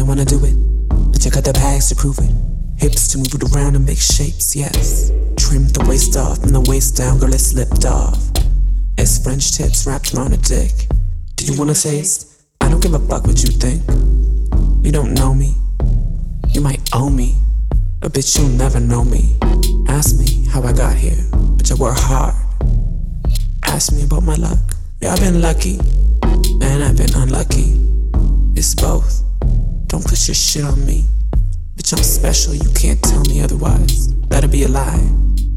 don't wanna do it, but you got the bags to prove it. Hips to move it around and make shapes, yes. Trim the waist off, from the waist down, girl, it slipped off. It's French tips wrapped around a dick. Do you wanna taste? I don't give a fuck what you think. You don't know me, you might owe me, but bitch, you'll never know me. Ask me how I got here, bitch, I work hard. Ask me about my luck, yeah, I've been lucky, and I've been unlucky. It's both, don't push your shit on me. Bitch, I'm special, you can't tell me otherwise. That'll be a lie.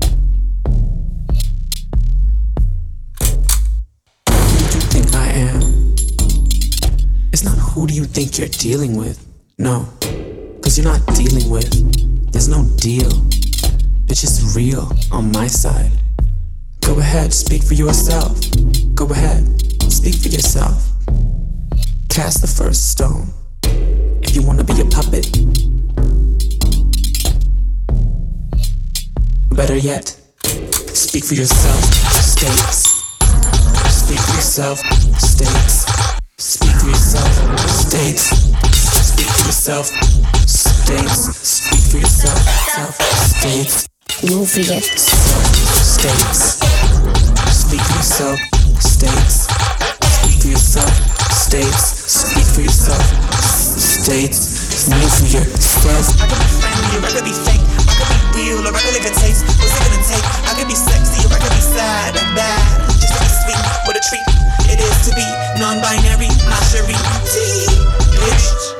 Who do you think I am? It's not who do you think you're dealing with. No, cause you're not dealing with. There's no deal. Bitch, it's real on my side. Go ahead, speak for yourself. Go ahead, speak for yourself. Cast the first stone. If you wanna be a puppet. Better yet, speak for yourself, states. Speak for yourself, states. Speak for yourself, states. Speak for yourself, states. Speak for yourself, states. Move for yourself, states. Speak for yourself, states. Speak for yourself, states. Speak for yourself, states. Move for yourself. I could be friendly or I could be fake. I could be real or I could live a taste. What's it gonna take? I could be sexy or I could be sad and bad. Just to be sweet, what a treat it is to be non-binary, not Cherie. Bitch.